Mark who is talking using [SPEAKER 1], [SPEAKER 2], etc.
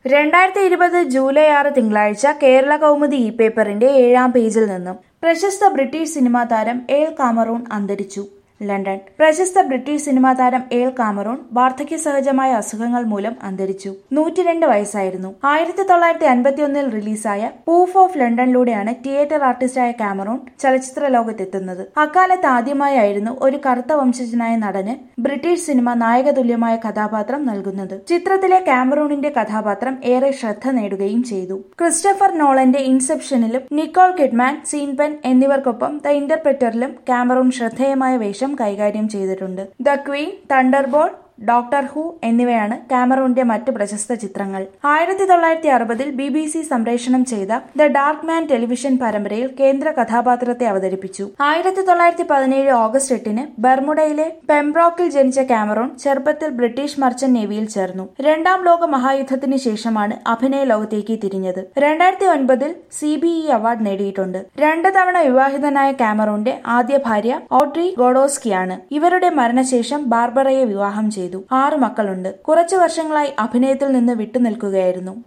[SPEAKER 1] 2020 July 6 തിങ്കളാഴ്ച Kerala Kaumudi E പേപ്പറിന്റെ 7-ാം പേജിൽ നിന്നും പ്രശസ്ത ബ്രിട്ടീഷ് സിനിമാ താരം എൽ കാമറൂൺ അന്തരിച്ചു. ലണ്ടൻ. പ്രശസ്ത ബ്രിട്ടീഷ് സിനിമാ താരം എൽ കാമറൂൺ വാർദ്ധക്യ സഹജമായ അസുഖങ്ങൾ മൂലം അന്തരിച്ചു. 102 വയസ്സായിരുന്നു. 1951 റിലീസായ പൂഫ് ഓഫ് ലണ്ടനിലൂടെയാണ് തിയേറ്റർ ആർട്ടിസ്റ്റായ കാമറൂൺ ചലച്ചിത്ര ലോകത്തെത്തുന്നത്. അക്കാലത്ത് ആദ്യമായായിരുന്നു ഒരു കറുത്ത വംശജനായ നടന് ബ്രിട്ടീഷ് സിനിമ നായകതുല്യമായ കഥാപാത്രം നൽകുന്നത്. ചിത്രത്തിലെ കാമറൂണിന്റെ കഥാപാത്രം ഏറെ ശ്രദ്ധ നേടുകയും ചെയ്തു. ക്രിസ്റ്റഫർ നോളന്റെ ഇൻസെപ്ഷനിലും നിക്കോൾ കിഡ്മാൻ, സീൻ പെൻ എന്നിവർക്കൊപ്പം ദ ഇന്റർപ്രെറ്ററിലും കാമറൂൺ ശ്രദ്ധേയമായ വേഷം കൈകാര്യം ചെയ്തിട്ടുണ്ട്. The Queen, Thunderbolt, Doctor Who എന്നിവയാണ് കാമറൂണിന്റെ മറ്റ് പ്രശസ്ത ചിത്രങ്ങൾ. 1960 BBC സംപ്രേഷണം ചെയ്ത ദ ഡാർക്ക് മാൻ ടെലിവിഷൻ പരമ്പരയിൽ കേന്ദ്ര കഥാപാത്രത്തെ അവതരിപ്പിച്ചു. 1917 ഓഗസ്റ്റ് 8 ബർമുഡയിലെ പെംബ്രോക്കിൽ ജനിച്ച കാമറൂൺ ചെറുപ്പത്തിൽ ബ്രിട്ടീഷ് മർച്ചന്റ് നേവിയിൽ ചേർന്നു. രണ്ടാം ലോക മഹായുദ്ധത്തിന് ശേഷമാണ് അഭിനയ ലോകത്തേക്ക് തിരിഞ്ഞത്. 2009 CBE അവാർഡ് നേടിയിട്ടുണ്ട്. 2 തവണ വിവാഹിതനായ കാമറൂണിന്റെ ആദ്യ ഭാര്യ ഓഡ്രി ഗോഡോസ്കിയാണ്. ഇവരുടെ മരണശേഷം ബാർബറയെ വിവാഹം ചെയ്തു. 6 മക്കളുണ്ട്. കുറച്ചു വർഷങ്ങളായി അഭിനയത്തിൽ നിന്ന് വിട്ടുനിൽക്കുകയായിരുന്നു.